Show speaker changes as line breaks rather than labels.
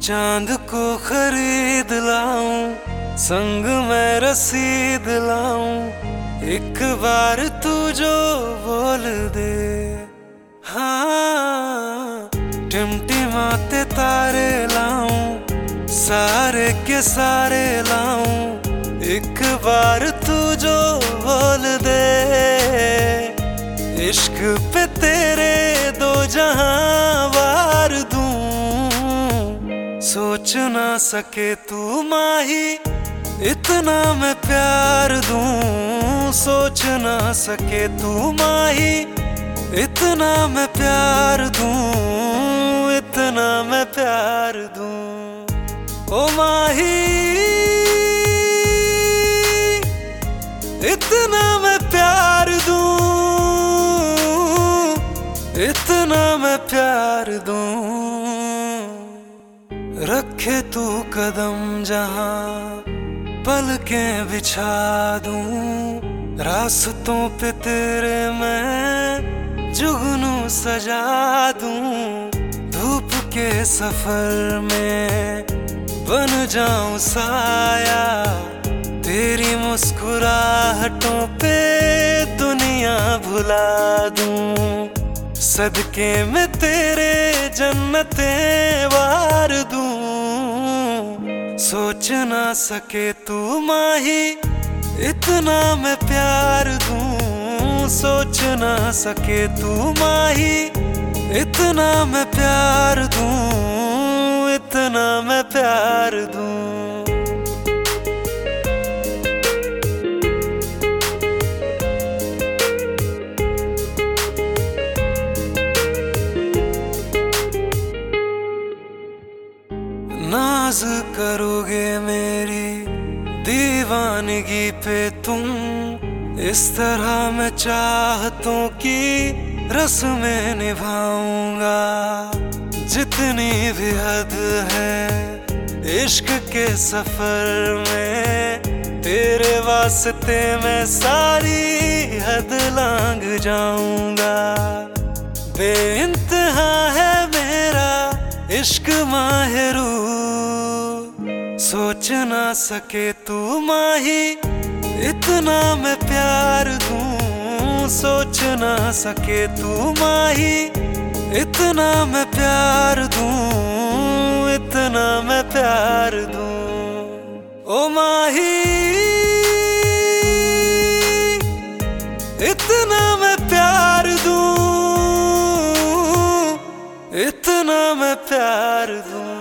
चांद को खरीद लाऊं, संग मैं रसीद लाऊं, एक बार तू जो बोल दे। हाँ, टिमटिमाते तारे लाऊं, सारे के सारे लाऊं, एक बार तू जो बोल दे। इश्क पे तेरे दो जहां वार दूं, सोच ना सके तू माही इतना मैं प्यार दूं। सोच ना सके तू माही इतना मैं प्यार दूं, इतना मैं प्यार दूं। ओ माही इतना मैं प्यार दूं, इतना मैं प्यार दूं। रखे तू कदम जहां पलकें बिछा दूं, रास्तों पे तेरे मैं जुगनू सजा दूं। धूप के सफर में बन जाऊं साया, तेरी मुस्कुराहटों पे दुनिया भुला दूं। सदके में तेरे जन्नतें वार दूं, सोच ना सके तू माही इतना मैं प्यार दूं। सोच ना सके तू माही इतना मैं प्यार दूं, इतना मैं प्यार दूं। नाज करोगे मेरी दीवानगी पे तुम, इस तरह मैं चाहतों की रस्में निभाऊंगा। जितनी भी हद है इश्क के सफर में, तेरे वास्ते मैं सारी हद लांघ जाऊंगा। बेइंतहा है मेरा इश्क माहिरू, सोच ना सके तू माही इतना मैं प्यार दूं। सोच ना सके तू माही इतना मैं प्यार दूं, इतना मैं प्यार दूं। ओ माही इतना मैं प्यार दूं, इतना मैं प्यार दूं।